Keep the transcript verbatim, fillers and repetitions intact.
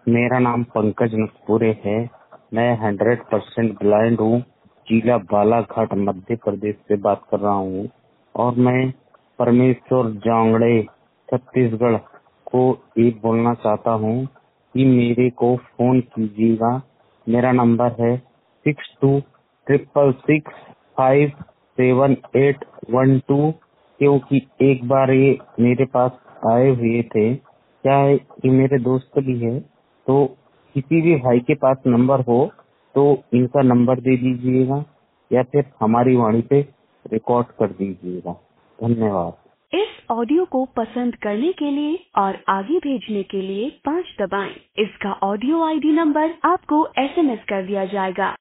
मेरा नाम पंकज नकपुरे है। मैं हंड्रेड परसेंट ब्लाइंड हूँ। जिला बालाघाट मध्य प्रदेश से बात कर रहा हूँ और मैं परमेश्वर जांगड़े छत्तीसगढ़ को ये बोलना चाहता हूँ कि मेरे को फोन कीजिएगा। मेरा नंबर है six two triple six five seven eight one two, क्योंकि एक बार ये मेरे पास आए हुए थे। क्या है कि मेरे दोस्त भी है, तो किसी भी भाई के पास नंबर हो तो इनका नंबर दे दीजिएगा या फिर हमारी वाणी पे रिकॉर्ड कर दीजिएगा। धन्यवाद। इस ऑडियो को पसंद करने के लिए और आगे भेजने के लिए पाँच दबाएं। इसका ऑडियो आईडी नंबर आपको एसएमएस कर दिया जाएगा।